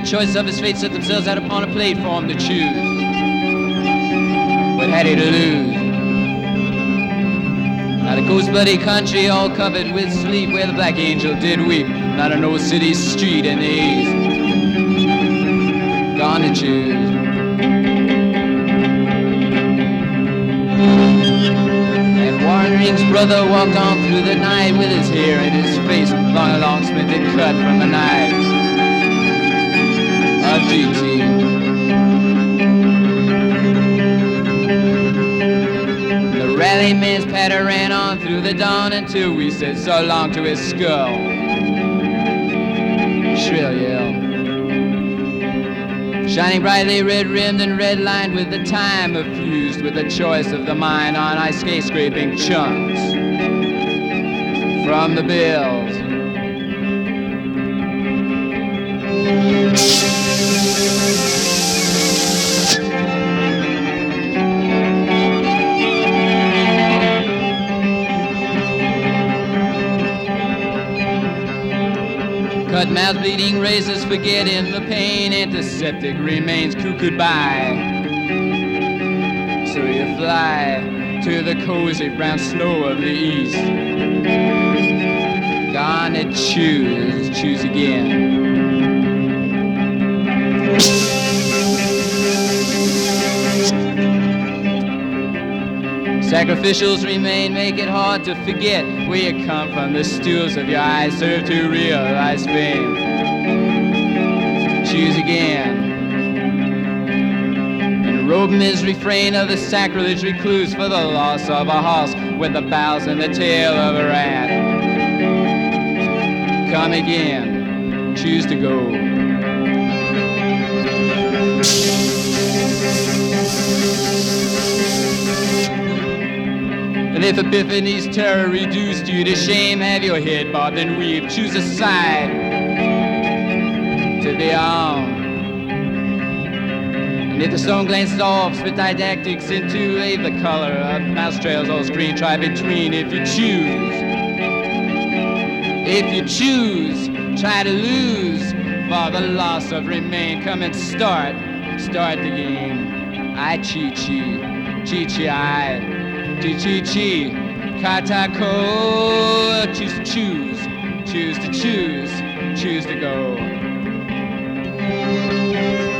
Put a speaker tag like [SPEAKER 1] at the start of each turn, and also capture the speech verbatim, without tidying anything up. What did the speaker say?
[SPEAKER 1] choice of his fate set themselves out upon a platform to choose. What had he to lose? Not a ghost bloody country all covered with sleep, where the black angel did weep. Not an old city street in the east. Gone to choose. And Warren Ring's brother walked on through the night with his hair in his face, long and long splintered cut from a knife of G T. The rallyman's patter ran on through the dawn until we said so long to his skull. Shrill yell. Shining brightly red-rimmed and red-lined with the time effused with the choice of the mind on ice skate-scraping chunks from the bills. Cut mouth bleeding razors, forgetting the pain. Antiseptic remains cuckooed by. So you fly to the cozy brown snow of the east. Gonna choose, choose again. Sacrificials remain, make it hard to forget where you come from. The stools of your eyes serve to realize fame. Choose again. And robe his refrain of the sacrilege recluse for the loss of a horse with the bowels and the tail of a rat. Come again. Choose to go. And if Epiphany's terror reduced you to shame, have your head bobbed and weaved, choose a side to the arm. And if the stone glances off, spit didactics into a the color of mouse trails all screen, try between if you choose. If you choose, try to lose for the loss of remain. Come and start, start the game. I chi-chi, chi-chi-I. Chi-chi-chi, katako, choose to choose, choose to choose, choose to go.